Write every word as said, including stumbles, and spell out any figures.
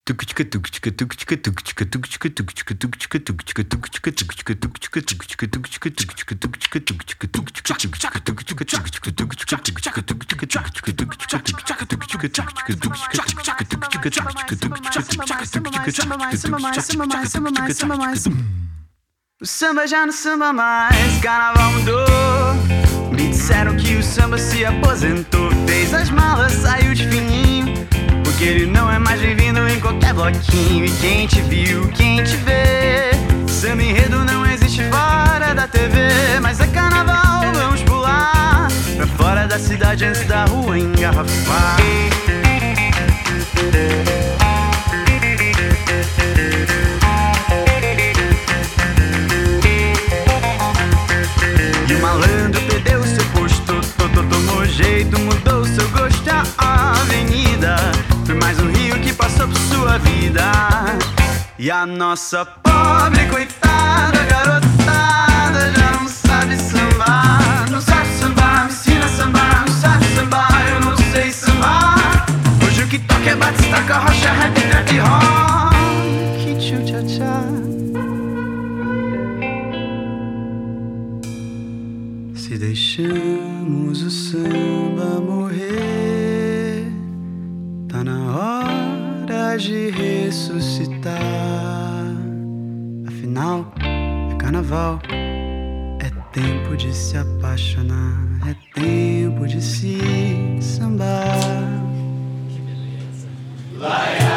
O samba já não samba mais, carnaval mudou. Me disseram que o samba se aposentou. Fez as malas, saiu de fininho, porque ele não é mais bem-vindo em qualquer bloquinho. E quem te viu, quem te vê, samba enredo não existe fora da T V. Mas é carnaval, vamos pular pra fora da cidade antes da rua engarrafar. E o malandro perdeu seu posto, tomou jeito, mudou seu gosto. A avenida foi mais um rio que passou por sua vida. E a nossa pobre coitada garotada já não sabe sambar. Não sabe sambar, me ensina a sambar. Não sabe sambar, eu não sei sambar. Hoje o que toca é batistaca, rocha, rap, trap, rock, tchu, tchá, tchá. Se deixamos o samba morrer, tá na hora de ressuscitar. Afinal, é carnaval, é tempo de se apaixonar, é tempo de se sambar. Que beleza!